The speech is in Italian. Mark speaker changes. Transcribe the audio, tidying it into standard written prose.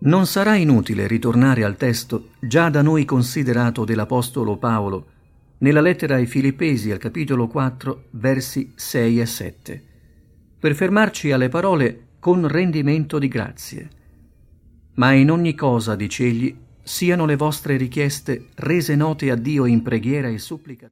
Speaker 1: Non sarà inutile ritornare al testo già da noi considerato dell'Apostolo Paolo nella lettera ai Filippesi al capitolo 4, versi 6 e 7, per fermarci alle parole «con rendimento di grazie». Ma in ogni cosa, dice egli, siano le vostre richieste rese note a Dio in preghiera e supplica.